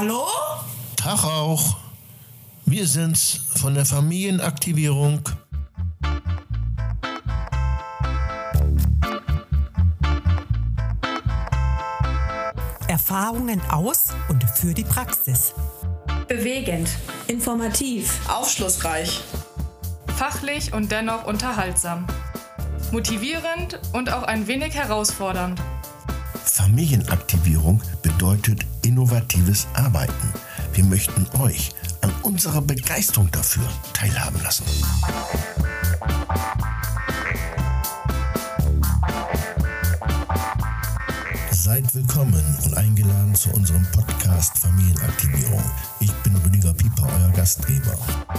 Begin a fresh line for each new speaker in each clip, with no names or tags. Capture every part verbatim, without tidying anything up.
Hallo?
Tag auch. Wir sind's von der Familienaktivierung.
Erfahrungen aus und für die Praxis.
Bewegend, informativ,
aufschlussreich,
fachlich und dennoch unterhaltsam, motivierend und auch ein wenig herausfordernd.
Familienaktivierung bedeutet innovatives Arbeiten. Wir möchten euch an unserer Begeisterung dafür teilhaben lassen. Seid willkommen und eingeladen zu unserem Podcast Familienaktivierung. Ich bin Rüdiger Pieper, euer Gastgeber.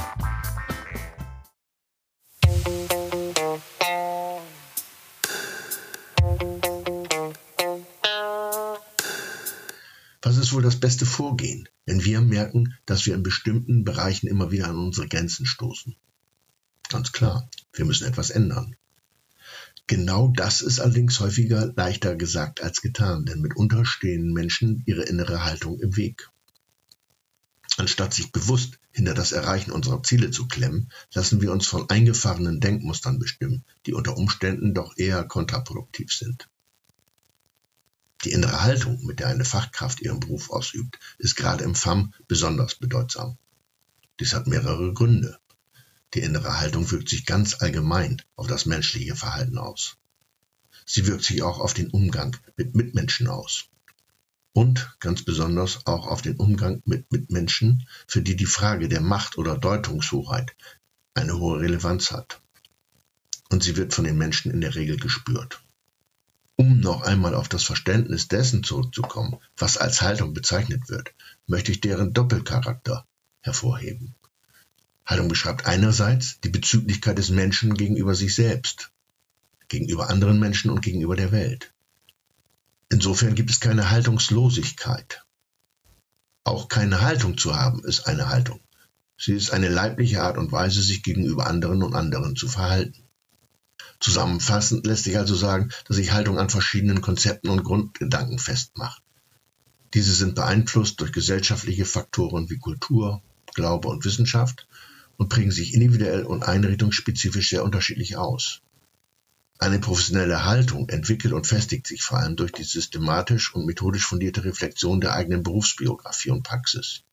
Was ist wohl das beste Vorgehen, wenn wir merken, dass wir in bestimmten Bereichen immer wieder an unsere Grenzen stoßen? Ganz klar, wir müssen etwas ändern. Genau das ist allerdings häufiger leichter gesagt als getan, denn mitunter stehen Menschen ihre innere Haltung im Weg. Anstatt sich bewusst hinter das Erreichen unserer Ziele zu klemmen, lassen wir uns von eingefahrenen Denkmustern bestimmen, die unter Umständen doch eher kontraproduktiv sind. Die innere Haltung, mit der eine Fachkraft ihren Beruf ausübt, ist gerade im F A M besonders bedeutsam. Dies hat mehrere Gründe. Die innere Haltung wirkt sich ganz allgemein auf das menschliche Verhalten aus. Sie wirkt sich auch auf den Umgang mit Mitmenschen aus. Und ganz besonders auch auf den Umgang mit Mitmenschen, für die die Frage der Macht- oder Deutungshoheit eine hohe Relevanz hat. Und sie wird von den Menschen in der Regel gespürt. Um noch einmal auf das Verständnis dessen zurückzukommen, was als Haltung bezeichnet wird, möchte ich deren Doppelcharakter hervorheben. Haltung beschreibt einerseits die Bezüglichkeit des Menschen gegenüber sich selbst, gegenüber anderen Menschen und gegenüber der Welt. Insofern gibt es keine Haltungslosigkeit. Auch keine Haltung zu haben ist eine Haltung. Sie ist eine leibliche Art und Weise, sich gegenüber anderen und anderen zu verhalten. Zusammenfassend lässt sich also sagen, dass sich Haltung an verschiedenen Konzepten und Grundgedanken festmacht. Diese sind beeinflusst durch gesellschaftliche Faktoren wie Kultur, Glaube und Wissenschaft und prägen sich individuell und einrichtungsspezifisch sehr unterschiedlich aus. Eine professionelle Haltung entwickelt und festigt sich vor allem durch die systematisch und methodisch fundierte Reflexion der eigenen Berufsbiografie und Praxis.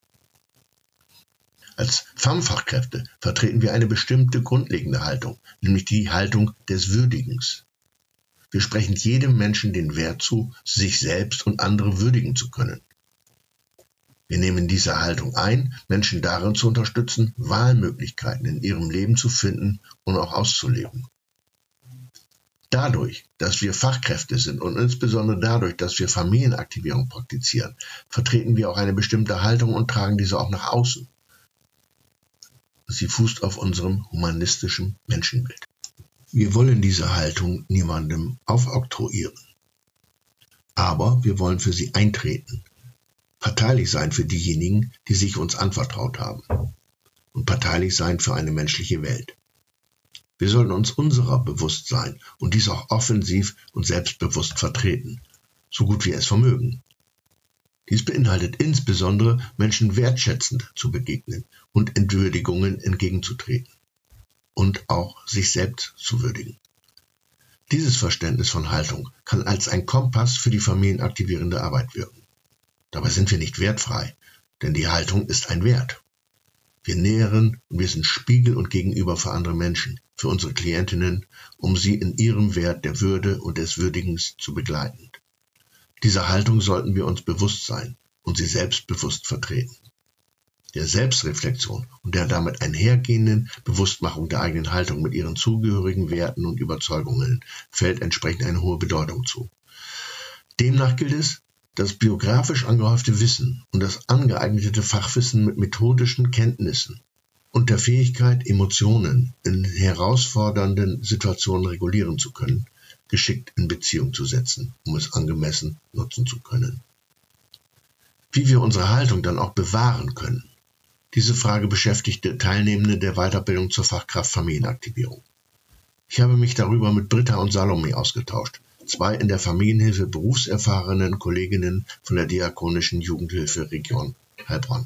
Als F A M-Fachkräfte vertreten wir eine bestimmte grundlegende Haltung, nämlich die Haltung des Würdigens. Wir sprechen jedem Menschen den Wert zu, sich selbst und andere würdigen zu können. Wir nehmen diese Haltung ein, Menschen darin zu unterstützen, Wahlmöglichkeiten in ihrem Leben zu finden und auch auszuleben. Dadurch, dass wir Fachkräfte sind und insbesondere dadurch, dass wir Familienaktivierung praktizieren, vertreten wir auch eine bestimmte Haltung und tragen diese auch nach außen. Sie fußt auf unserem humanistischen Menschenbild. Wir wollen diese Haltung niemandem aufoktroyieren. Aber wir wollen für sie eintreten. Parteilich sein für diejenigen, die sich uns anvertraut haben. Und parteilich sein für eine menschliche Welt. Wir sollten uns unserer bewusst sein und dies auch offensiv und selbstbewusst vertreten, so gut wir es vermögen. Dies beinhaltet insbesondere, Menschen wertschätzend zu begegnen und Entwürdigungen entgegenzutreten und auch sich selbst zu würdigen. Dieses Verständnis von Haltung kann als ein Kompass für die familienaktivierende Arbeit wirken. Dabei sind wir nicht wertfrei, denn die Haltung ist ein Wert. Wir nähren und wir sind Spiegel und Gegenüber für andere Menschen, für unsere Klientinnen, um sie in ihrem Wert der Würde und des Würdigens zu begleiten. Dieser Haltung sollten wir uns bewusst sein und sie selbstbewusst vertreten. Der Selbstreflexion und der damit einhergehenden Bewusstmachung der eigenen Haltung mit ihren zugehörigen Werten und Überzeugungen fällt entsprechend eine hohe Bedeutung zu. Demnach gilt es, das biografisch angehäufte Wissen und das angeeignete Fachwissen mit methodischen Kenntnissen und der Fähigkeit, Emotionen in herausfordernden Situationen regulieren zu können, geschickt in Beziehung zu setzen, um es angemessen nutzen zu können. Wie wir unsere Haltung dann auch bewahren können, diese Frage beschäftigte Teilnehmende der Weiterbildung zur Fachkraft Familienaktivierung. Ich habe mich darüber mit Britta und Salome ausgetauscht, zwei in der Familienhilfe berufserfahrenen Kolleginnen von der Diakonischen Jugendhilfe Region Heilbronn.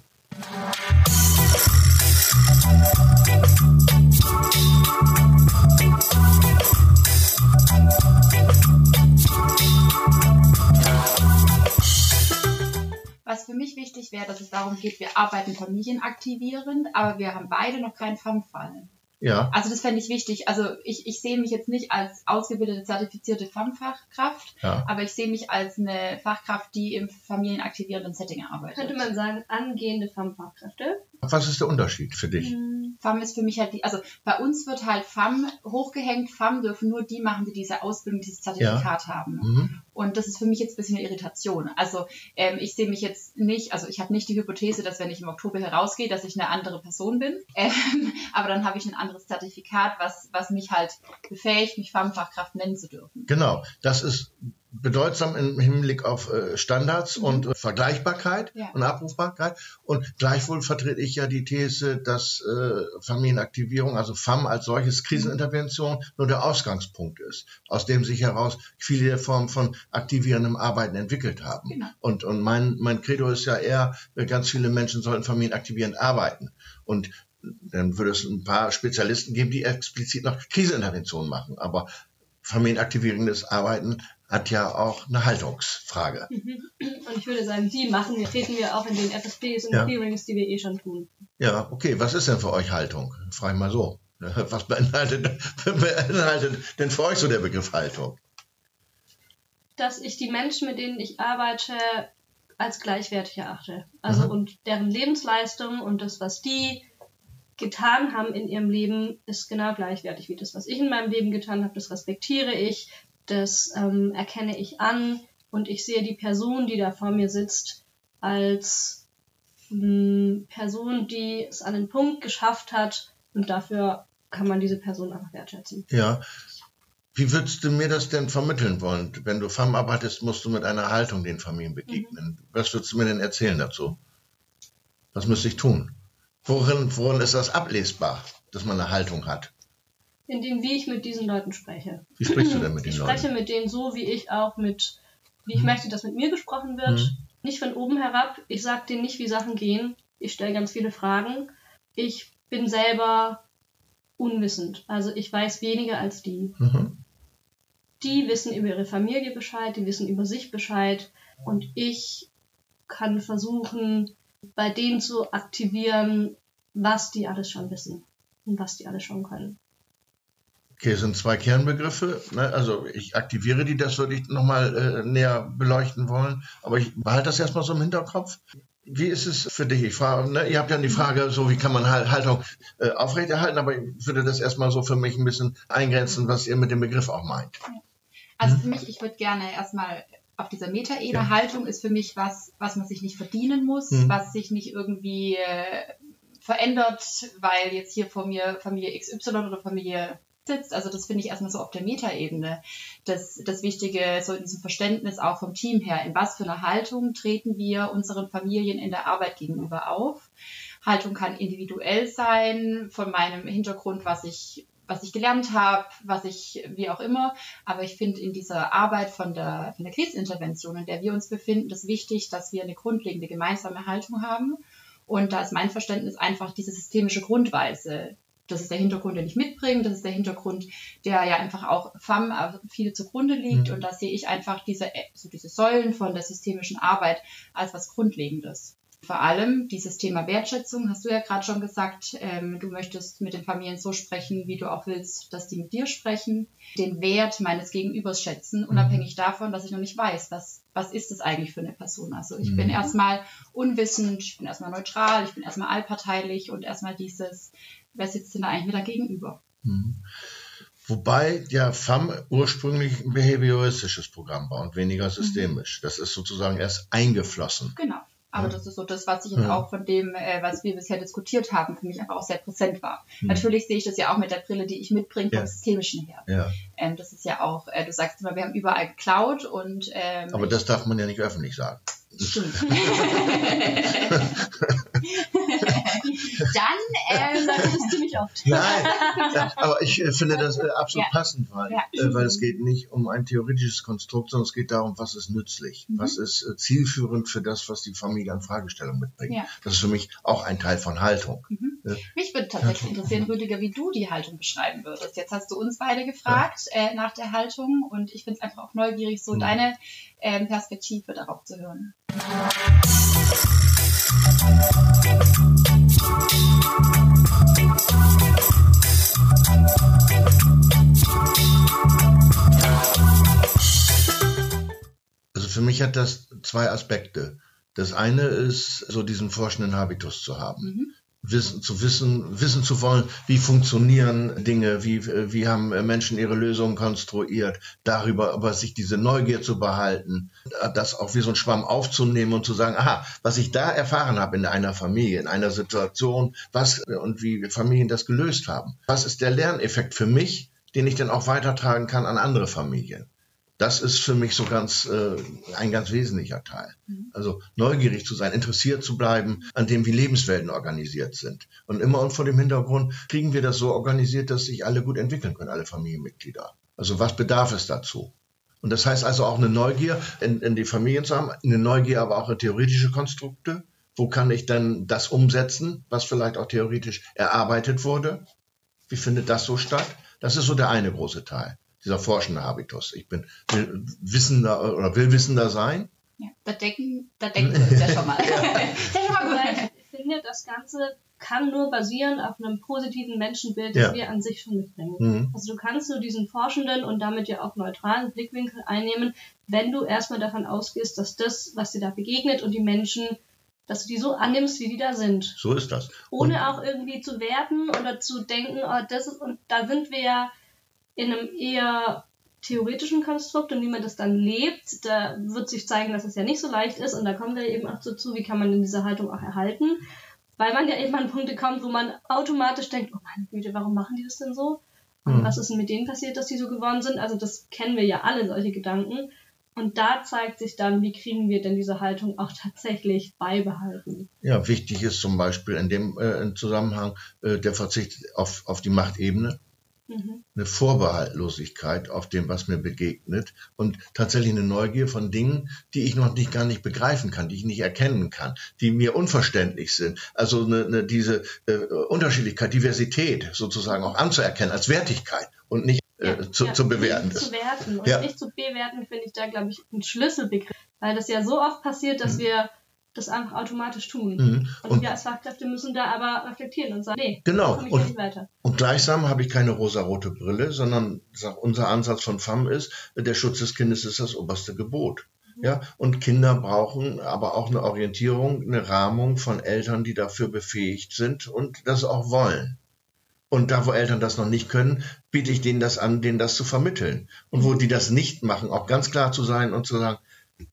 Was für mich wichtig wäre, dass es darum geht, wir arbeiten familienaktivierend, aber wir haben beide noch keinen F A M-Fall.
Ja.
Also das fände ich wichtig. Also ich, ich sehe mich jetzt nicht als ausgebildete, zertifizierte F A M-Fachkraft, ja. aber ich sehe mich als eine Fachkraft, die im familienaktivierenden Setting arbeitet.
Könnte man sagen, angehende F A M-Fachkräfte?
Was ist der Unterschied für dich?
F A M ist für mich halt die, also bei uns wird halt F A M hochgehängt, F A M dürfen nur die machen, die diese Ausbildung, dieses Zertifikat ja. haben. Mhm. Und das ist für mich jetzt ein bisschen eine Irritation. Also ähm, ich sehe mich jetzt nicht, also ich habe nicht die Hypothese, dass wenn ich im Oktober herausgehe, dass ich eine andere Person bin. Ähm, aber dann habe ich ein anderes Zertifikat, was, was mich halt befähigt, mich F A M-Fachkraft nennen zu dürfen.
Genau, das ist bedeutsam im Hinblick auf äh, Standards mhm. und äh, Vergleichbarkeit ja. und Abrufbarkeit. Und gleichwohl vertrete ich ja die These, dass äh, Familienaktivierung, also F A M als solches Krisenintervention, nur der Ausgangspunkt ist, aus dem sich heraus viele Formen von aktivierendem Arbeiten entwickelt haben. Genau. Und, und mein, mein Credo ist ja eher, ganz viele Menschen sollten familienaktivierend arbeiten. Und dann würde es ein paar Spezialisten geben, die explizit noch Kriseninterventionen machen. Aber familienaktivierendes Arbeiten hat ja auch eine Haltungsfrage.
Und ich würde sagen, die machen wir, treten wir auch in den F S Bs und ja. Clearings, die wir eh schon tun.
Ja, okay. Was ist denn für euch Haltung? Frage ich mal so. Was beinhaltet, beinhaltet denn für euch so der Begriff Haltung?
Dass ich die Menschen, mit denen ich arbeite, als gleichwertig erachte. Also mhm. und deren Lebensleistung und das, was die getan haben in ihrem Leben, ist genau gleichwertig wie das, was ich in meinem Leben getan habe. Das respektiere ich, das ähm, erkenne ich an und ich sehe die Person, die da vor mir sitzt, als mh, Person, die es an den Punkt geschafft hat und dafür kann man diese Person einfach wertschätzen.
Ja. Wie würdest du mir das denn vermitteln wollen? Wenn du F A M arbeitest, musst du mit einer Haltung den Familien begegnen. Mhm. Was würdest du mir denn erzählen dazu? Was müsste ich tun? Worin, worin ist das ablesbar, dass man eine Haltung hat?
In dem, wie ich mit diesen Leuten spreche.
Wie sprichst du denn mit den
ich
Leuten?
Ich spreche mit denen so, wie ich auch mit, wie ich hm. möchte, dass mit mir gesprochen wird. Hm. Nicht von oben herab. Ich sage denen nicht, wie Sachen gehen. Ich stelle ganz viele Fragen. Ich bin selber unwissend. Also ich weiß weniger als die. Mhm. Die wissen über ihre Familie Bescheid, die wissen über sich Bescheid. Und ich kann versuchen, bei denen zu aktivieren, was die alles schon wissen und was die alles schon können.
Okay, es sind zwei Kernbegriffe. Ne? Also ich aktiviere die, das würde ich nochmal äh, näher beleuchten wollen. Aber ich behalte das erstmal so im Hinterkopf. Wie ist es für dich? Ich frage, ne, ihr habt ja die Frage, so wie kann man Haltung äh, aufrechterhalten, aber ich würde das erstmal so für mich ein bisschen eingrenzen, was ihr mit dem Begriff auch meint.
Also für mich, ich würde gerne erstmal auf dieser Metaebene, ja. Haltung ist für mich was, was man sich nicht verdienen muss, mhm. was sich nicht irgendwie äh, verändert, weil jetzt hier vor mir Familie X Y oder Familie sitzt. Also das finde ich erstmal so auf der Metaebene. Das, das Wichtige, so in diesem Verständnis auch vom Team her, in was für einer Haltung treten wir unseren Familien in der Arbeit gegenüber auf. Haltung kann individuell sein, von meinem Hintergrund, was ich was ich gelernt habe, was ich, wie auch immer. Aber ich finde in dieser Arbeit von der, von der Krisenintervention, in der wir uns befinden, das wichtig, dass wir eine grundlegende gemeinsame Haltung haben. Und da ist mein Verständnis einfach diese systemische Grundweise. Das ist der Hintergrund, den ich mitbringe. Das ist der Hintergrund, der ja einfach auch F A M viel zugrunde liegt. Mhm. Und da sehe ich einfach diese, so diese Säulen von der systemischen Arbeit als was Grundlegendes. Vor allem dieses Thema Wertschätzung, hast du ja gerade schon gesagt, ähm, du möchtest mit den Familien so sprechen, wie du auch willst, dass die mit dir sprechen. Den Wert meines Gegenübers schätzen, unabhängig davon, dass ich noch nicht weiß, was, was ist das eigentlich für eine Person. Also ich mhm. bin erstmal unwissend, ich bin erstmal neutral, ich bin erstmal allparteilich und erstmal dieses, wer sitzt denn da eigentlich mir da gegenüber?
Mhm. Wobei ja F A M ursprünglich ein behavioristisches Programm war und weniger systemisch. Mhm. Das ist sozusagen erst eingeflossen.
Genau. Aber das ist so das, was ich jetzt auch von dem, äh, was wir bisher diskutiert haben, für mich einfach auch sehr präsent war. Mhm. Natürlich sehe ich das ja auch mit der Brille, die ich mitbringe, vom ja. Systemischen her. Ja. Ähm, das ist ja auch, äh, du sagst immer, wir haben überall geklaut und... Ähm,
Aber das darf man ja nicht öffentlich sagen.
Stimmt. Dann, ähm,
Das ist ziemlich oft.
Nein, aber ich äh, finde das äh, absolut
Ja.
passend, weil,
Ja.
äh, weil es geht nicht um ein theoretisches Konstrukt, sondern es geht darum, was ist nützlich,
Mhm.
was ist äh, zielführend für das, was die Familie an Fragestellungen mitbringt.
Ja.
Das ist für mich auch ein Teil von Haltung.
Mhm.
Ja.
Mich würde tatsächlich interessieren, Rüdiger, wie du die Haltung beschreiben würdest. Jetzt hast du uns beide gefragt äh, nach der Haltung und ich finde es einfach auch neugierig, so
Mhm.
deine ähm, Perspektive darauf zu hören.
Also für mich hat das zwei Aspekte. Das eine ist, so diesen forschenden Habitus zu haben.
Mhm.
Wissen, zu wissen, wissen zu wollen, wie funktionieren Dinge, wie, wie haben Menschen ihre Lösungen konstruiert, darüber aber sich diese Neugier zu behalten, das auch wie so ein Schwamm aufzunehmen und zu sagen, aha, was ich da erfahren habe in einer Familie, in einer Situation, was und wie Familien das gelöst haben. Was ist der Lerneffekt für mich, den ich dann auch weitertragen kann an andere Familien? Das ist für mich so ganz äh, ein ganz wesentlicher Teil. Also neugierig zu sein, interessiert zu bleiben an dem, wie Lebenswelten organisiert sind. Und immer und vor dem Hintergrund kriegen wir das so organisiert, dass sich alle gut entwickeln können, alle Familienmitglieder. Also was bedarf es dazu? Und das heißt also auch eine Neugier in, in die Familien zu haben, eine Neugier aber auch in theoretische Konstrukte. Wo kann ich dann das umsetzen, was vielleicht auch theoretisch erarbeitet wurde? Wie findet das so statt? Das ist so der eine große Teil. Dieser forschende Habitus. Ich bin will wissender oder will wissender sein.
Ja, da denken, da denken wir uns ja schon mal. Ja schon mal gut.
Weil ich finde, das Ganze kann nur basieren auf einem positiven Menschenbild, das
Ja.
wir an sich schon mitbringen.
Mhm.
Also du kannst nur diesen forschenden und damit ja auch neutralen Blickwinkel einnehmen, wenn du erstmal davon ausgehst, dass das, was dir da begegnet und die Menschen, dass du die so annimmst, wie die da sind.
So ist das.
Ohne
Und-
auch irgendwie zu werten oder zu denken, oh, das ist, und da sind wir ja in einem eher theoretischen Konstrukt und wie man das dann lebt, da wird sich zeigen, dass es ja nicht so leicht ist und da kommen wir eben auch dazu, wie kann man denn diese Haltung auch erhalten, weil man ja eben an Punkte kommt, wo man automatisch denkt, oh meine Güte, warum machen die das denn so? Und
Mhm.
was ist denn mit denen passiert, dass die so geworden sind? Also das kennen wir ja alle, solche Gedanken. Und da zeigt sich dann, wie kriegen wir denn diese Haltung auch tatsächlich beibehalten.
Ja, wichtig ist zum Beispiel in dem äh, im Zusammenhang äh, der Verzicht auf, auf die Machtebene,
Mhm.
eine Vorbehaltlosigkeit auf dem, was mir begegnet und tatsächlich eine Neugier von Dingen, die ich noch nicht gar nicht begreifen kann, die ich nicht erkennen kann, die mir unverständlich sind. Also eine, eine, diese äh, Unterschiedlichkeit, Diversität sozusagen auch anzuerkennen als Wertigkeit und nicht äh, zu,
Ja,
zu bewerten
nicht
ist.
zu werten und
Ja.
nicht zu bewerten, finde ich da, glaube ich, ein Schlüsselbegriff. Weil das ja so oft passiert, dass
Mhm.
wir das einfach automatisch tun.
Mhm.
Und,
Und
wir als Fachkräfte müssen da aber reflektieren und sagen, nee,
Genau.
so komme ich
Und-
ja nicht weiter.
Und gleichsam habe ich keine rosarote Brille, sondern sag, unser Ansatz von F A M ist, der Schutz des Kindes ist das oberste Gebot. Ja, und Kinder brauchen aber auch eine Orientierung, eine Rahmung von Eltern, die dafür befähigt sind und das auch wollen. Und da, wo Eltern das noch nicht können, biete ich denen das an, denen das zu vermitteln. Und wo die das nicht machen, auch ganz klar zu sein und zu sagen,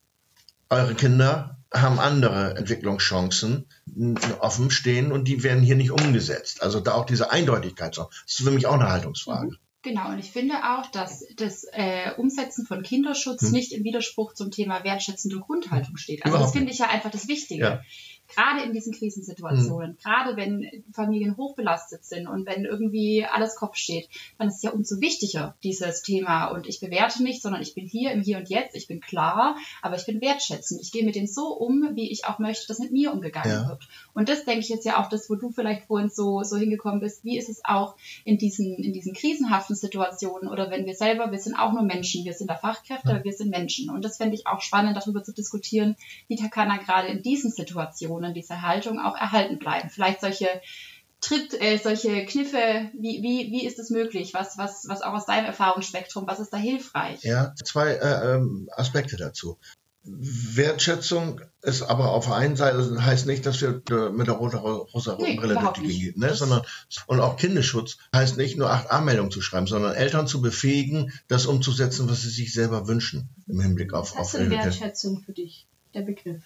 eure Kinder haben andere Entwicklungschancen n- offen stehen und die werden hier nicht umgesetzt. Also da auch diese Eindeutigkeit. Das ist für mich auch eine Haltungsfrage.
Genau, und ich finde auch, dass das äh, Umsetzen von Kinderschutz
Hm.
nicht im Widerspruch zum Thema wertschätzende Grundhaltung steht. Also
Überhaupt
das finde ich ja einfach das Wichtige.
Ja.
Gerade in diesen Krisensituationen, gerade wenn Familien hochbelastet sind und wenn irgendwie alles Kopf steht, dann ist es ja umso wichtiger, dieses Thema. Und ich bewerte nicht, sondern ich bin hier im Hier und Jetzt, ich bin klar, aber ich bin wertschätzend. Ich gehe mit denen so um, wie ich auch möchte, dass mit mir umgegangen
Ja.
wird. Und das denke ich jetzt ja auch das, wo du vielleicht vorhin so, so hingekommen bist. Wie ist es auch in diesen, in diesen krisenhaften Situationen oder wenn wir selber, wir sind auch nur Menschen, wir sind da Fachkräfte, aber wir sind Menschen. Und das fände ich auch spannend, darüber zu diskutieren, wie kann er gerade in diesen Situationen diese Haltung auch erhalten bleiben. Vielleicht solche Tritt, äh, solche Kniffe, wie, wie, wie ist es möglich? Was, was, was auch aus deinem Erfahrungsspektrum, was ist da hilfreich?
Ja, zwei äh, ähm, Aspekte dazu. Wertschätzung ist aber auf der einen Seite heißt nicht, dass wir äh, mit der rosa, rosa
Nee,
Brille durch
überhaupt
die
nicht.
Gegend, ne?
Das-
sondern und auch Kindesschutz heißt nicht nur acht A-Meldungen zu schreiben, sondern Eltern zu befähigen, das umzusetzen, was sie sich selber wünschen im Hinblick auf
Was
auf
heißt denn
ihre-
Wertschätzung für dich, der Begriff?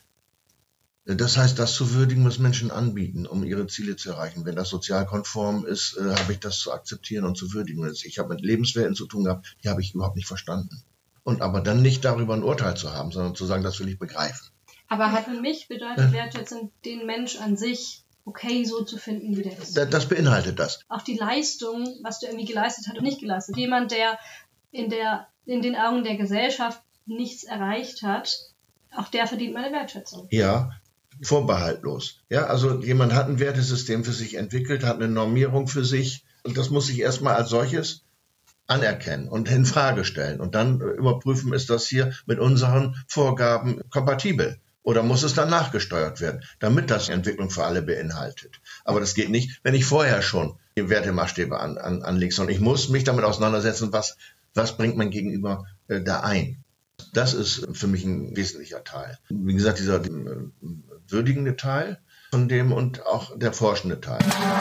Das heißt, das zu würdigen, was Menschen anbieten, um ihre Ziele zu erreichen. Wenn das sozial konform ist, äh, habe ich das zu akzeptieren und zu würdigen. Ich habe mit Lebenswelten zu tun gehabt, die habe ich überhaupt nicht verstanden. Und aber dann nicht darüber ein Urteil zu haben, sondern zu sagen, das will ich begreifen.
Aber
Und
hat,
für mich bedeutet Wertschätzung den Mensch an sich okay so zu finden, wie der ist.
Das beinhaltet das.
Auch die Leistung, was du irgendwie geleistet hast und nicht geleistet. Jemand, der in, der in den Augen der Gesellschaft nichts erreicht hat, auch der verdient meine Wertschätzung.
Ja, vorbehaltlos. Ja, also jemand hat ein Wertesystem für sich entwickelt, hat eine Normierung für sich und das muss ich erstmal als solches anerkennen und in Frage stellen und dann überprüfen, ist das hier mit unseren Vorgaben kompatibel oder muss es dann nachgesteuert werden, damit das die Entwicklung für alle beinhaltet. Aber das geht nicht, wenn ich vorher schon die Wertemaßstäbe an, an, anlege, sondern ich muss mich damit auseinandersetzen, was, was bringt mein Gegenüber äh, da ein. Das ist für mich ein wesentlicher Teil. Wie gesagt, dieser äh, würdigende Teil von dem und auch der forschende Teil.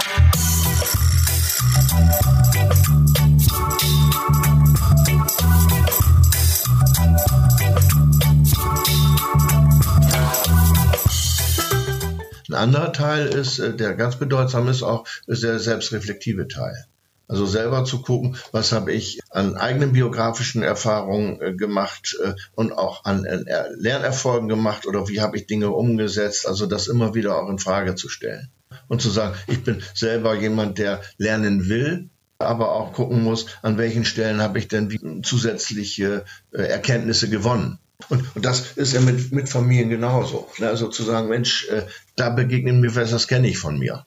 Ein anderer Teil ist, der ganz bedeutsam ist, auch ist der selbstreflektive Teil. Also selber zu gucken, was habe ich an eigenen biografischen Erfahrungen äh, gemacht äh, und auch an äh, Lernerfolgen gemacht oder wie habe ich Dinge umgesetzt, also das immer wieder auch in Frage zu stellen. Und zu sagen, ich bin selber jemand, der lernen will, aber auch gucken muss, an welchen Stellen habe ich denn wie zusätzliche äh, Erkenntnisse gewonnen. Und, und das ist ja mit, mit Familien genauso. Ne? Also zu sagen, Mensch, äh, da begegnen mir was, das kenne ich von mir.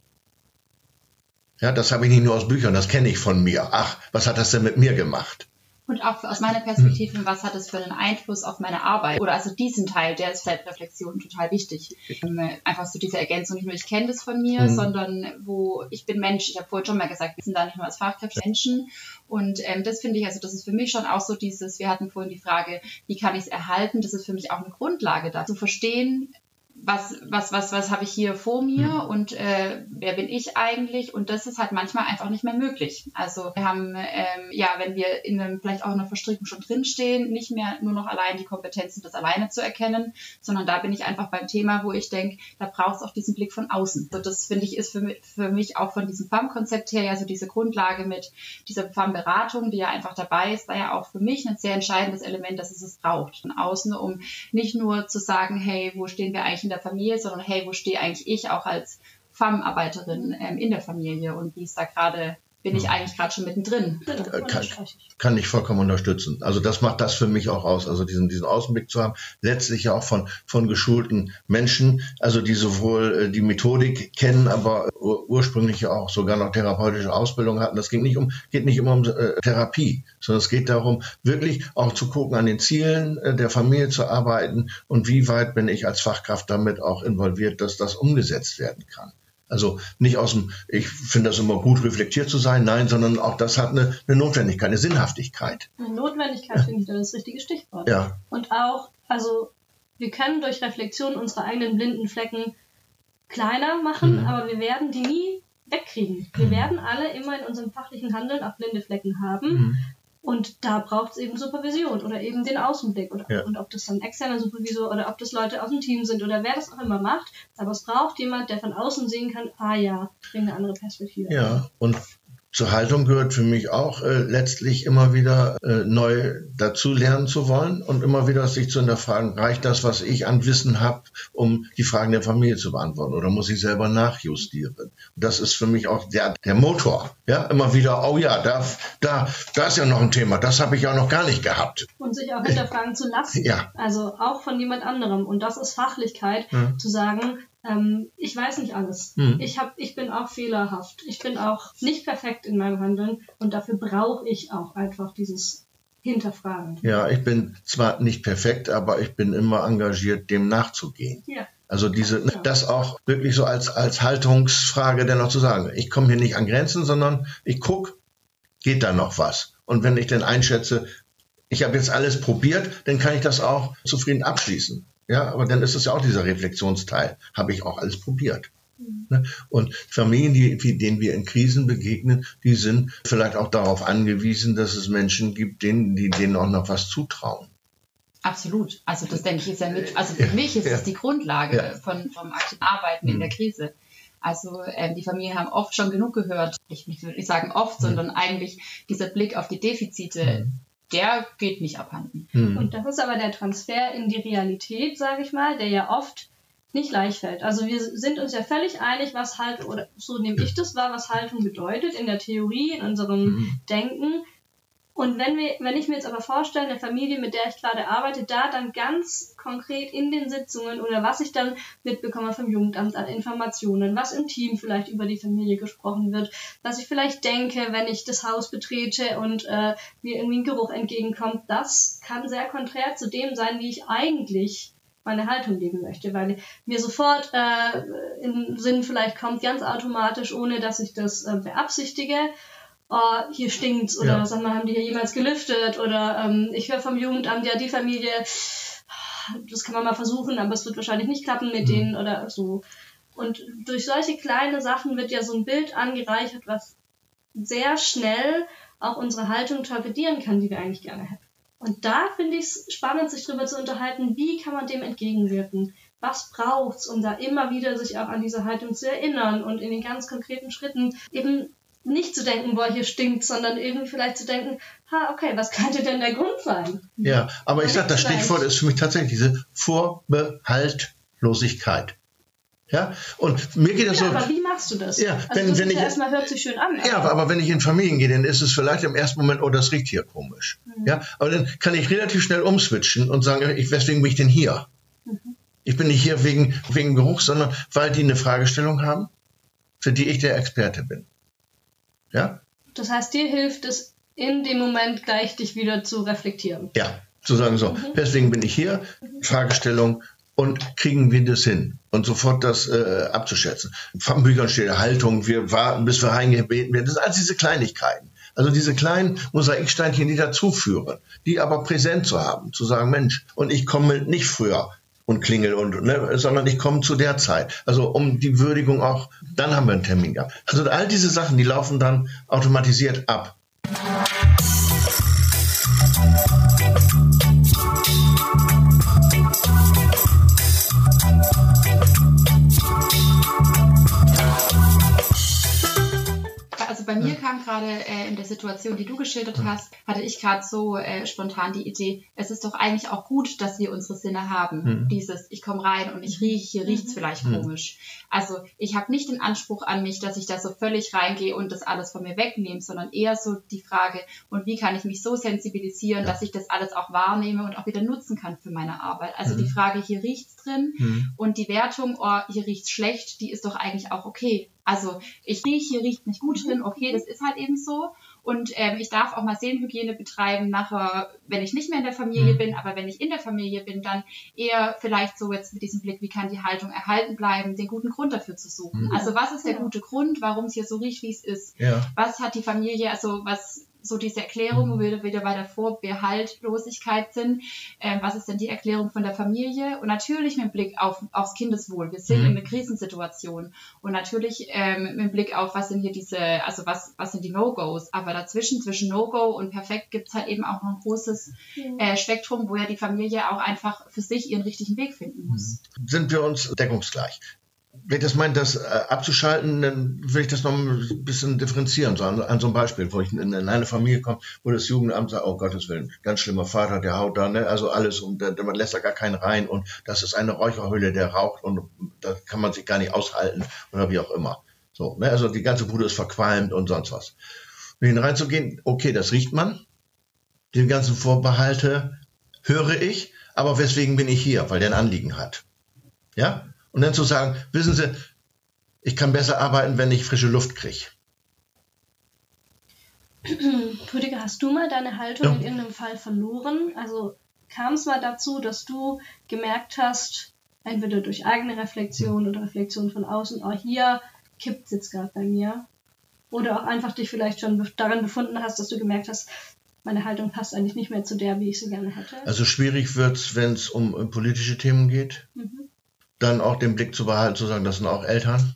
Ja, das habe ich nicht nur aus Büchern, das kenne ich von mir. Ach, was hat das denn mit mir gemacht?
Und auch aus meiner Perspektive, hm. was hat es für einen Einfluss auf meine Arbeit? Oder also diesen Teil, der ist Selbstreflexion total wichtig. Einfach so diese Ergänzung, nicht nur ich kenne das von mir, hm. sondern wo ich bin Mensch. Ich habe vorhin schon mal gesagt, wir sind da nicht nur als Fachkräfte Menschen. Und ähm, das finde ich, also das ist für mich schon auch so dieses, wir hatten vorhin die Frage, wie kann ich es erhalten? Das ist für mich auch eine Grundlage da, zu verstehen, was, was, was, was habe ich hier vor mir mhm. und äh, wer bin ich eigentlich? Und das ist halt manchmal einfach nicht mehr möglich. Also wir haben, ähm, ja, wenn wir in einem, vielleicht auch in einer Verstrickung schon drinstehen, nicht mehr nur noch allein die Kompetenzen, das alleine zu erkennen, sondern da bin ich einfach beim Thema, wo ich denke, da braucht es auch diesen Blick von außen. Also das, finde ich, ist für mich, für mich auch von diesem F A M-Konzept her, ja, so diese Grundlage mit dieser F A M-Beratung, die ja einfach dabei ist, da ja auch für mich ein sehr entscheidendes Element, dass es es braucht. Von außen, um nicht nur zu sagen, hey, wo stehen wir eigentlich in der Familie, sondern hey, wo stehe eigentlich ich auch als F A M-Arbeiterin ähm, in der Familie und wie ist da gerade, bin ich eigentlich gerade schon mittendrin.
Kann, kann ich vollkommen unterstützen. Also das macht das für mich auch aus, also diesen, diesen Außenblick zu haben, letztlich ja auch von, von geschulten Menschen, also die sowohl äh, die Methodik kennen, aber ur- ursprünglich ja auch sogar noch therapeutische Ausbildung hatten. Das geht nicht um, geht nicht immer um äh, Therapie, sondern es geht darum, wirklich auch zu gucken, an den Zielen äh, der Familie zu arbeiten und wie weit bin ich als Fachkraft damit auch involviert, dass das umgesetzt werden kann. Also nicht aus dem, ich finde das immer gut, reflektiert zu sein, nein, sondern auch das hat eine, eine Notwendigkeit, eine Sinnhaftigkeit.
Eine Notwendigkeit ja. finde ich das richtige Stichwort.
Ja.
Und auch, also wir können durch Reflexion unsere eigenen blinden Flecken kleiner machen, mhm. aber wir werden die nie wegkriegen. Wir mhm. werden alle immer in unserem fachlichen Handeln auch blinde Flecken haben. Mhm. Und da braucht es eben Supervision oder eben den Außenblick. Oder, ja. Und ob das dann externer Supervisor oder ob das Leute aus dem Team sind oder wer das auch immer macht. Aber es braucht jemand, der von außen sehen kann, ah ja, ich bringe eine andere Perspektive.
Ja, und zur Haltung gehört für mich auch äh, letztlich immer wieder äh, neu dazu lernen zu wollen und immer wieder sich zu hinterfragen, reicht das, was ich an Wissen habe, um die Fragen der Familie zu beantworten oder muss ich selber nachjustieren? Und das ist für mich auch der, der Motor. Ja, immer wieder, oh ja, da, da, da ist ja noch ein Thema, das habe ich ja noch gar nicht gehabt.
Und sich auch hinterfragen zu lassen.
Ja.
Also auch von jemand anderem. Und das ist Fachlichkeit, ja. zu sagen, Ähm, ich weiß nicht alles. Hm. Ich hab, ich bin auch fehlerhaft. Ich bin auch nicht perfekt in meinem Handeln und dafür brauche ich auch einfach dieses Hinterfragen.
Ja, ich bin zwar nicht perfekt, aber ich bin immer engagiert, dem nachzugehen. Ja. Also diese, ja. das auch wirklich so als, als Haltungsfrage dennoch zu sagen. Ich komme hier nicht an Grenzen, sondern ich gucke, geht da noch was? Und wenn ich dann einschätze, ich habe jetzt alles probiert, dann kann ich das auch zufrieden abschließen. Ja, aber dann ist es ja auch dieser Reflexionsteil. Habe ich auch alles probiert. Mhm. Und Familien, die, denen wir in Krisen begegnen, die sind vielleicht auch darauf angewiesen, dass es Menschen gibt, denen, die denen auch noch was zutrauen.
Absolut. Also das denke ich ist ja mit, also für ja, mich ist es ja. die Grundlage ja. von, vom aktiven Arbeiten mhm. in der Krise. Also ähm, die Familien haben oft schon genug gehört. Ich, ich würde nicht sagen oft, mhm. sondern eigentlich dieser Blick auf die Defizite, mhm. der geht nicht abhanden.
Mhm. Und das ist aber der Transfer in die Realität, sage ich mal, der ja oft nicht leicht fällt. Also wir sind uns ja völlig einig, was Haltung, oder so nehme ich das wahr, was Haltung bedeutet in der Theorie, in unserem mhm. Denken. Und wenn wir, wenn ich mir jetzt aber vorstelle, eine Familie, mit der ich gerade arbeite, da dann ganz konkret in den Sitzungen oder was ich dann mitbekomme vom Jugendamt an Informationen, was im Team vielleicht über die Familie gesprochen wird, was ich vielleicht denke, wenn ich das Haus betrete und äh, mir irgendwie ein Geruch entgegenkommt, das kann sehr konträr zu dem sein, wie ich eigentlich meine Haltung leben möchte, weil mir sofort äh, in den Sinn vielleicht kommt, ganz automatisch, ohne dass ich das äh, beabsichtige, oh, hier stinkt's oder ja. sag mal, haben die hier jemals gelüftet oder ähm, ich höre vom Jugendamt, ja, die Familie, das kann man mal versuchen, aber es wird wahrscheinlich nicht klappen mit mhm. denen oder so. Und durch solche kleine Sachen wird ja so ein Bild angereichert, was sehr schnell auch unsere Haltung torpedieren kann, die wir eigentlich gerne hätten. Und da finde ich es spannend, sich darüber zu unterhalten, wie kann man dem entgegenwirken? Was braucht's, um da immer wieder sich auch an diese Haltung zu erinnern und in den ganz konkreten Schritten eben nicht zu denken, boah, hier stinkt, sondern irgendwie vielleicht zu denken, ha, okay, was könnte denn der Grund sein?
Ja, aber ich sag, das Stichwort ist für mich tatsächlich diese Vorbehaltlosigkeit. Ja, und mir geht das
ja,
so.
Aber wie machst du das?
Ja,
also
wenn,
das
wenn
ist
ich,
ja erstmal hört sich schön an.
Ja, aber, aber wenn ich in Familien gehe, dann ist es vielleicht im ersten Moment, oh, das riecht hier komisch. Mhm. Ja, aber dann kann ich relativ schnell umswitchen und sagen, ich, weswegen bin ich denn hier? Mhm. Ich bin nicht hier wegen, wegen Geruch, sondern weil die eine Fragestellung haben, für die ich der Experte bin. Ja?
Das heißt, dir hilft es in dem Moment gleich, dich wieder zu reflektieren.
Ja, zu sagen so, mhm. deswegen bin ich hier, mhm. Fragestellung, und kriegen wir das hin? Und sofort das äh, abzuschätzen. In Pfannenbüchern steht Haltung, wir warten, bis wir reingebeten werden. Das sind all diese Kleinigkeiten. Also diese kleinen Mosaiksteinchen, die dazuführen, die aber präsent zu haben, zu sagen, Mensch, und ich komme nicht früher und klingel und, ne, sondern ich komme zu der Zeit. Also um die Würdigung auch, dann haben wir einen Termin gehabt. Also all diese Sachen, die laufen dann automatisiert ab.
Also bei mir kam gerade äh, in der Situation, die du geschildert hast, hatte ich gerade so äh, spontan die Idee, es ist doch eigentlich auch gut, dass wir unsere Sinne haben. Mhm. Dieses, ich komme rein und ich rieche, hier riecht es vielleicht mhm. komisch. Also ich habe nicht den Anspruch an mich, dass ich da so völlig reingehe und das alles von mir wegnehme, sondern eher so die Frage, und wie kann ich mich so sensibilisieren, ja. dass ich das alles auch wahrnehme und auch wieder nutzen kann für meine Arbeit. Also mhm. die Frage, hier riecht's drin mhm. und die Wertung, oh, hier riecht's schlecht, die ist doch eigentlich auch okay. Also ich rieche, hier riecht nicht gut drin, okay, das ist halt eben so. Und ähm, ich darf auch mal Seelenhygiene betreiben nachher, wenn ich nicht mehr in der Familie mhm. bin, aber wenn ich in der Familie bin, dann eher vielleicht so jetzt mit diesem Blick, wie kann die Haltung erhalten bleiben, den guten Grund dafür zu suchen. Mhm. Also was ist der ja. gute Grund, warum es hier so riecht, wie es ist? Ja. Was hat die Familie, also was... so diese Erklärung, wo wir wieder bei der Vorbehaltlosigkeit sind. Ähm, was ist denn die Erklärung von der Familie? Und natürlich mit Blick auf, aufs Kindeswohl. Wir sind mhm. in einer Krisensituation. Und natürlich ähm, mit Blick auf, was sind hier diese, also was, was sind die No-Gos? Aber dazwischen, zwischen No-Go und Perfekt, gibt es halt eben auch noch ein großes mhm. äh, Spektrum, wo ja die Familie auch einfach für sich ihren richtigen Weg finden muss.
Sind wir uns deckungsgleich? Wenn ich das meine, das äh, abzuschalten, dann will ich das noch ein bisschen differenzieren. So an, an so einem Beispiel, wo ich in, in eine Familie komme, wo das Jugendamt sagt, oh Gottes Willen, ganz schlimmer Vater, der haut da, ne, also alles, und da, man lässt da gar keinen rein, und das ist eine Räucherhöhle, der raucht, und da kann man sich gar nicht aushalten oder wie auch immer. So, ne, also die ganze Bude ist verqualmt und sonst was. Und hineinzugehen, okay, das riecht man, die ganzen Vorbehalte höre ich, aber weswegen bin ich hier? Weil der ein Anliegen hat. Ja? Und dann zu sagen, wissen Sie, ich kann besser arbeiten, wenn ich frische Luft kriege.
Rüdiger, hast du mal deine Haltung ja. in irgendeinem Fall verloren? Also kam es mal dazu, dass du gemerkt hast, entweder durch eigene Reflexion oder Reflexion von außen, oh, hier kippt es jetzt gerade bei mir? Oder auch einfach dich vielleicht schon daran befunden hast, dass du gemerkt hast, meine Haltung passt eigentlich nicht mehr zu der, wie ich sie gerne hätte?
Also schwierig wird es, wenn es um, um politische Themen geht. Mhm. Dann auch den Blick zu behalten, zu sagen, das sind auch Eltern.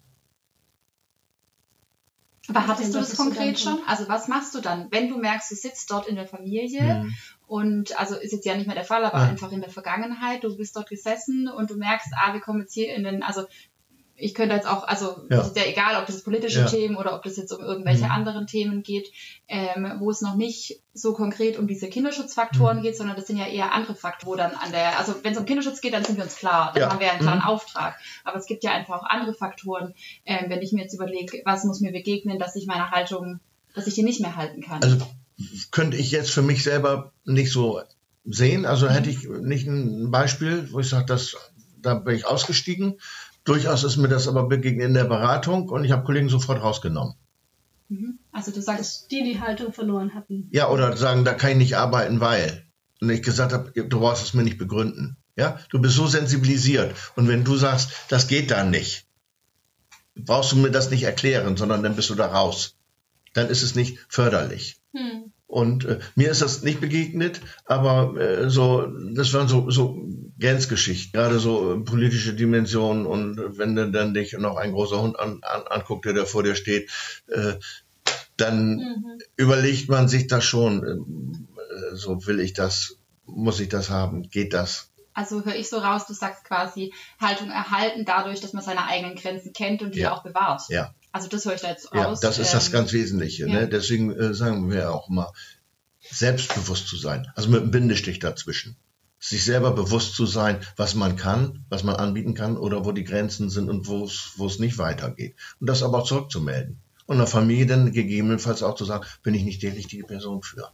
Aber hattest du das konkret schon? Also was machst du dann, wenn du merkst, du sitzt dort in der Familie mhm. und, also ist jetzt ja nicht mehr der Fall, aber ja. einfach in der Vergangenheit, du bist dort gesessen und du merkst, ah, wir kommen jetzt hier in den, also ich könnte jetzt auch, also
Ja.
es ist ja egal, ob das politische
Ja.
Themen oder ob das jetzt um irgendwelche
Mhm.
anderen Themen geht, ähm, wo es noch nicht so konkret um diese Kinderschutzfaktoren
Mhm.
geht, sondern das sind ja eher andere Faktoren, wo dann an der, also wenn es um Kinderschutz geht, dann sind wir uns klar, dann
Ja.
haben wir einen klaren
Mhm.
Auftrag. Aber es gibt ja einfach auch andere Faktoren, ähm, wenn ich mir jetzt überlege, was muss mir begegnen, dass ich meine Haltung, dass ich die nicht mehr halten kann.
Also könnte ich jetzt für mich selber nicht so sehen. Also hätte ich nicht ein Beispiel, wo ich sage, das, da bin ich ausgestiegen. Durchaus ist mir das aber begegnet in der Beratung und ich habe Kollegen sofort rausgenommen.
Mhm. Also du sagst,
Dass die die Haltung verloren hatten.
Ja, oder sagen, da kann ich nicht arbeiten, weil. Und ich gesagt habe, du brauchst es mir nicht begründen. Ja, du bist so sensibilisiert. Und wenn du sagst, das geht da nicht, brauchst du mir das nicht erklären, sondern dann bist du da raus. Dann ist es nicht förderlich.
Hm.
Und äh, mir ist das nicht begegnet, aber äh, so, das waren so, so Grenzgeschichten, gerade so äh, politische Dimensionen. Und äh, wenn du dann dich noch ein großer Hund an, an, anguckt, der da vor dir steht, äh, dann
Mhm.
überlegt man sich das schon, äh, so will ich das, muss ich das haben, geht das?
also höre ich so raus, du sagst quasi Haltung erhalten dadurch, dass man seine eigenen Grenzen kennt und die
Ja.
auch bewahrt.
Ja.
Also das höre ich da jetzt
Ja,
raus.
das ist das
ähm,
ganz Wesentliche.
ja.
Ne? Deswegen äh, sagen wir auch immer, selbstbewusst zu sein, also mit einem Bindestrich dazwischen. Sich selber bewusst zu sein, was man kann, was man anbieten kann oder wo die Grenzen sind und wo es wo es nicht weitergeht. Und das aber auch zurückzumelden. Und der Familie dann gegebenenfalls auch zu sagen, bin ich nicht die richtige Person für.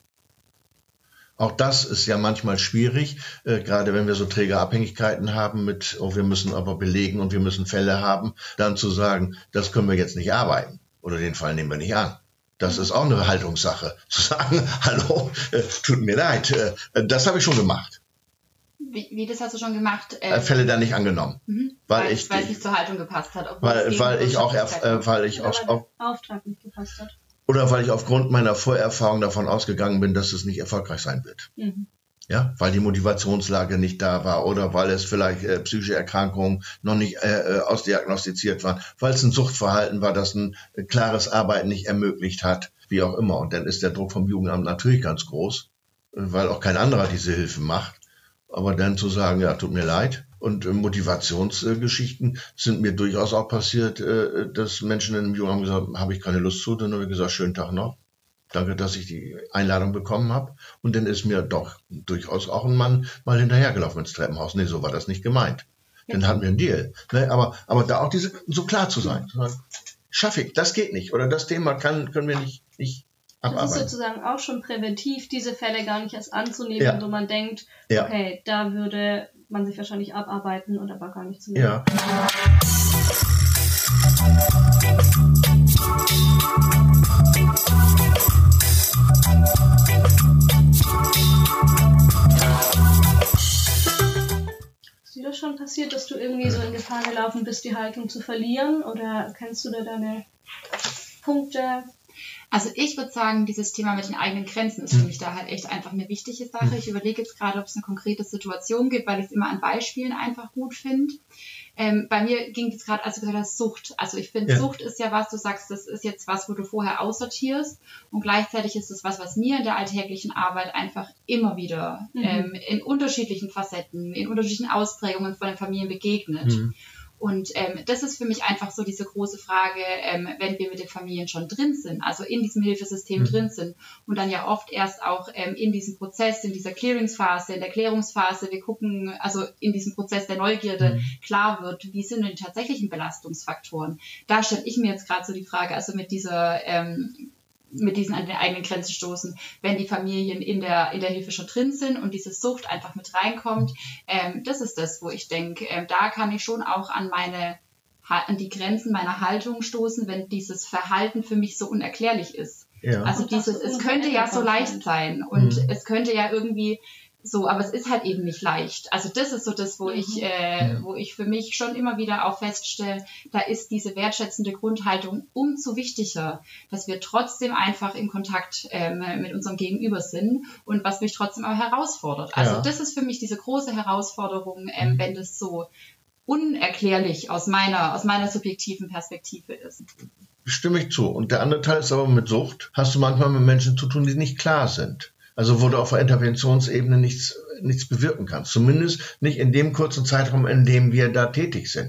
Auch das ist ja manchmal schwierig, äh, gerade wenn wir so träge Abhängigkeiten haben mit, oh, wir müssen aber belegen und wir müssen Fälle haben, dann zu sagen, das können wir jetzt nicht arbeiten oder den Fall nehmen wir nicht an. Das ist auch eine Haltungssache, zu sagen, hallo, äh, tut mir leid, äh, das habe ich schon gemacht.
Wie, wie das hast du schon gemacht?
Äh,
Ähm,
Fälle dann nicht angenommen,
mhm.
weil
weil,
ich,
weil es nicht zur Haltung gepasst hat. obwohl es
weil,
gegen
weil ich auch, erf-
Wirtschaftlichkeit
äh, weil ich
Oder
aus,
weil
auf,
der Auftrag nicht gepasst hat.
oder weil ich aufgrund meiner Vorerfahrung davon ausgegangen bin, dass es nicht erfolgreich sein wird.
Mhm.
Ja, weil die Motivationslage nicht da war oder weil es vielleicht äh, psychische Erkrankungen noch nicht äh, äh, ausdiagnostiziert waren, weil es ein Suchtverhalten war, das ein äh, klares Arbeiten nicht ermöglicht hat, wie auch immer. Und dann ist der Druck vom Jugendamt natürlich ganz groß, äh, weil auch kein anderer diese Hilfe macht. Aber dann zu sagen, ja, tut mir leid. Und äh, Motivationsgeschichten äh, sind mir durchaus auch passiert, äh, dass Menschen in dem Jugendamt gesagt haben, habe ich keine Lust zu. Dann habe ich gesagt, schönen Tag noch. Danke, dass ich die Einladung bekommen habe. Und dann ist mir doch durchaus auch ein Mann mal hinterhergelaufen ins Treppenhaus. Nee, so war das nicht gemeint. Dann hatten wir einen Deal. Ne, aber, aber da auch diese, so klar zu sein. Zu sagen, schaffe ich, das geht nicht. Oder das Thema kann, können wir nicht, nicht
Das ist
abarbeiten.
sozusagen auch schon präventiv, diese Fälle gar nicht erst anzunehmen,
Ja.
wo man denkt,
Ja.
okay, da würde man sich wahrscheinlich abarbeiten und aber gar nicht zu nehmen.
Ja.
Ist dir das schon passiert, dass du irgendwie so in Gefahr gelaufen bist, die Haltung zu verlieren? Oder kennst du da deine Punkte?
Also ich würde sagen, dieses Thema mit den eigenen Grenzen ist für mich da halt echt einfach eine wichtige Sache. Ich überlege jetzt gerade, ob es eine konkrete Situation gibt, weil ich es immer an Beispielen einfach gut finde. Ähm, bei mir ging es gerade, als du gesagt hast, Sucht. Also ich finde,
Ja.
Sucht ist ja was, du sagst, das ist jetzt was, wo du vorher aussortierst und gleichzeitig ist es was, was mir in der alltäglichen Arbeit einfach immer wieder
Mhm.
ähm, in unterschiedlichen Facetten, in unterschiedlichen Ausprägungen von den Familien begegnet.
Mhm.
Und ähm, das ist für mich einfach so diese große Frage, ähm, wenn wir mit den Familien schon drin sind, also in diesem Hilfesystem
Mhm.
drin sind und dann ja oft erst auch ähm, in diesem Prozess, in dieser Clearingsphase, in der Klärungsphase, wir gucken, also in diesem Prozess der Neugierde
Mhm.
klar wird, wie sind denn die tatsächlichen Belastungsfaktoren. Da stelle ich mir jetzt gerade so die Frage, also mit dieser ähm, mit diesen an den eigenen Grenzen stoßen, wenn die Familien in der, in der Hilfe schon drin sind und diese Sucht einfach mit reinkommt. Ähm, das ist das, wo ich denke, ähm, da kann ich schon auch an meine, an die Grenzen meiner Haltung stoßen, wenn dieses Verhalten für mich so unerklärlich ist.
Ja.
Also
Und das
dieses,
so
es könnte ja so
unveränderbar
leicht
sind.
sein und
Mhm.
es könnte ja irgendwie so, aber es ist halt eben nicht leicht. Also das ist so das, wo
Mhm.
ich, äh, wo ich für mich schon immer wieder auch feststelle, da ist diese wertschätzende Grundhaltung umso wichtiger, dass wir trotzdem einfach in Kontakt ähm, mit unserem Gegenüber sind und was mich trotzdem auch herausfordert. Also
Ja.
das ist für mich diese große Herausforderung, ähm,
Mhm.
wenn das so unerklärlich aus meiner, aus meiner subjektiven Perspektive ist.
Stimme ich zu. Und der andere Teil ist aber mit Sucht, hast du manchmal mit Menschen zu tun, die nicht klar sind. Also wo du auf der Interventionsebene nichts, nichts bewirken kannst. Zumindest nicht in dem kurzen Zeitraum, in dem wir da tätig sind. Und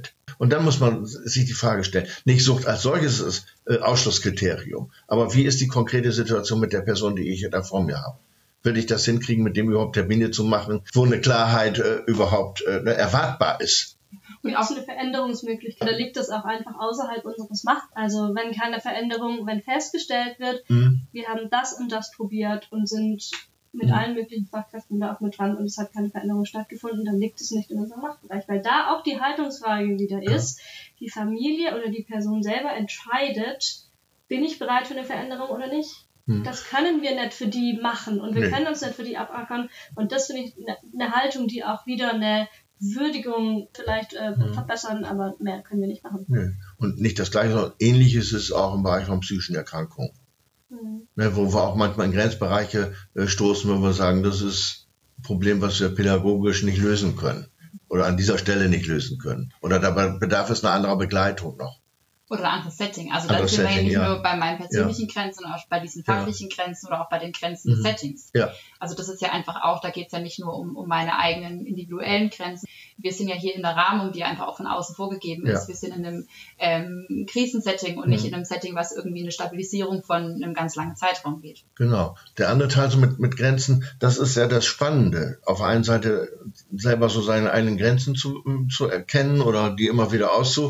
Und dann muss man sich die Frage stellen, nicht Sucht als solches ist äh, Ausschlusskriterium, aber wie ist die konkrete Situation mit der Person, die ich da vor mir habe? Will ich das hinkriegen, mit dem überhaupt Termine zu machen, wo eine Klarheit äh, überhaupt äh, erwartbar ist?
Und auch eine Veränderungsmöglichkeit. Da liegt das auch einfach außerhalb unseres Macht. Also wenn keine Veränderung, wenn festgestellt wird, mhm. wir haben das und das probiert und sind mit mhm. allen möglichen Fachkräften da auch mit dran und es hat keine Veränderung stattgefunden, dann liegt es nicht in unserem Machtbereich. Weil da auch die Haltungsfrage wieder ja. ist, die Familie oder die Person selber entscheidet, bin ich bereit für eine Veränderung oder nicht? Mhm. Das können wir nicht für die machen und wir nee. können uns nicht für die abackern. Und das finde ich eine ne Haltung, die auch wieder eine Würdigung vielleicht äh, mhm. verbessern, aber mehr können wir nicht machen.
Nee. Und nicht das Gleiche, sondern Ähnliches ist auch im Bereich von psychischen Erkrankungen. Mhm. Ne, wo wir auch manchmal in Grenzbereiche äh, stoßen, wo wir sagen, das ist ein Problem, was wir pädagogisch nicht lösen können oder an dieser Stelle nicht lösen können. Oder dabei bedarf es einer anderen Begleitung noch.
Oder ein anderes Setting. Also da sind wir ja nicht ja. nur bei meinen persönlichen ja. Grenzen, sondern auch bei diesen fachlichen ja. Grenzen oder auch bei den Grenzen mhm. des Settings.
Ja.
Also das ist ja einfach auch, da geht es ja nicht nur um, um meine eigenen individuellen Grenzen. Wir sind ja hier in der Rahmung, die einfach auch von außen vorgegeben ist. Ja. Wir sind in einem ähm, Krisensetting und mhm. nicht in einem Setting, was irgendwie eine Stabilisierung von einem ganz langen Zeitraum geht.
Genau. Der andere Teil so mit, mit Grenzen, das ist ja das Spannende. Auf der einen Seite selber so seine eigenen Grenzen zu, zu erkennen oder die immer wieder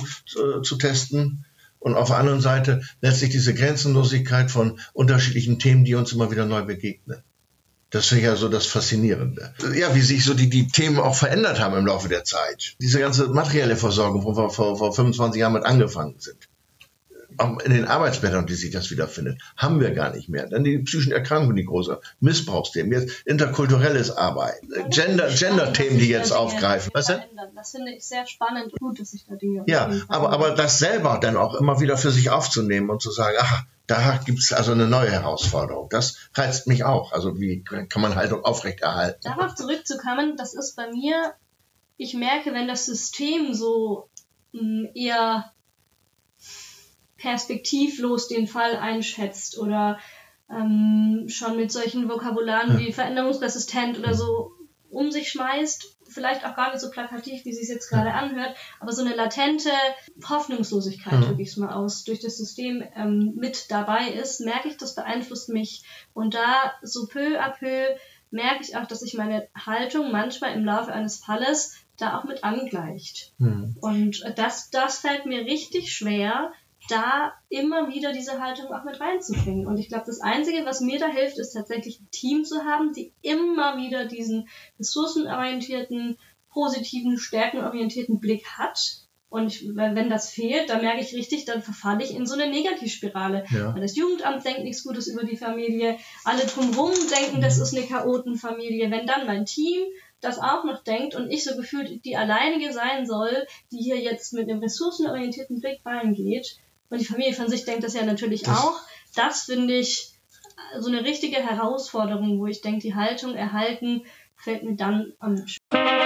auszutesten. Und auf der anderen Seite letztlich diese Grenzenlosigkeit von unterschiedlichen Themen, die uns immer wieder neu begegnen. Das ist ja so das Faszinierende. Ja, wie sich so die, die Themen auch verändert haben im Laufe der Zeit. Diese ganze materielle Versorgung, wo wir vor, vor fünfundzwanzig Jahren mit angefangen sind. Auch in den Arbeitsblättern, die sich das wiederfindet, haben wir gar nicht mehr. Dann die psychischen Erkrankungen, die große Missbrauchsthemen, jetzt interkulturelles Arbeiten, Gender, Gender-Themen, die jetzt aufgreifen.
Was denn? Das finde ich sehr spannend und gut, dass sich da Dinge...
Ja, aber, aber das selber dann auch immer wieder für sich aufzunehmen und zu sagen, ach, da gibt es also eine neue Herausforderung. Das reizt mich auch. Also wie kann man Haltung aufrechterhalten?
Darauf zurückzukommen, das ist bei mir, ich merke, wenn das System so mh, eher perspektivlos den Fall einschätzt oder ähm, schon mit solchen Vokabularen ja. wie veränderungsresistent oder so um sich schmeißt, vielleicht auch gar nicht so plakativ, wie sie es jetzt gerade ja. anhört, aber so eine latente Hoffnungslosigkeit, ja. drücke ich es mal aus, durch das System ähm, mit dabei ist, merke ich, das beeinflusst mich. Und da so peu à peu merke ich auch, dass sich meine Haltung manchmal im Laufe eines Falles da auch mit angleicht. Ja. Und das, das fällt mir richtig schwer, da immer wieder diese Haltung auch mit reinzubringen. Und ich glaube, das Einzige, was mir da hilft, ist tatsächlich ein Team zu haben, die immer wieder diesen ressourcenorientierten, positiven, stärkenorientierten Blick hat. Und ich, wenn das fehlt, dann merke ich richtig, dann verfalle ich in so eine Negativspirale. Ja. Weil das Jugendamt denkt nichts Gutes über die Familie, alle drumherum denken, das ist eine Chaotenfamilie. Wenn dann mein Team das auch noch denkt und ich so gefühlt die alleinige sein soll, die hier jetzt mit einem ressourcenorientierten Blick reingeht, und die Familie von sich denkt das ja natürlich das auch. Das finde ich so eine richtige Herausforderung, wo ich denke, die Haltung erhalten fällt mir dann am schwersten.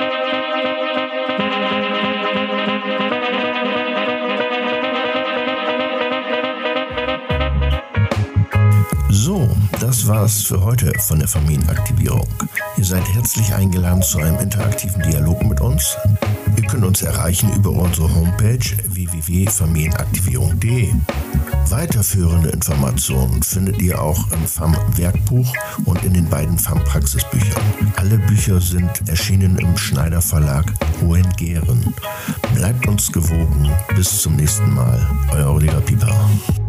So, das war's für heute von der Familienaktivierung. Ihr seid herzlich eingeladen zu einem interaktiven Dialog mit uns. Ihr könnt uns erreichen über unsere Homepage w w w punkt familienaktivierung punkt de. Weiterführende Informationen findet ihr auch im F A M-Werkbuch und in den beiden F A M-Praxisbüchern. Alle Bücher sind erschienen im Schneider Verlag Hohengehren. Bleibt uns gewogen. Bis zum nächsten Mal. Euer Oliver Pieper.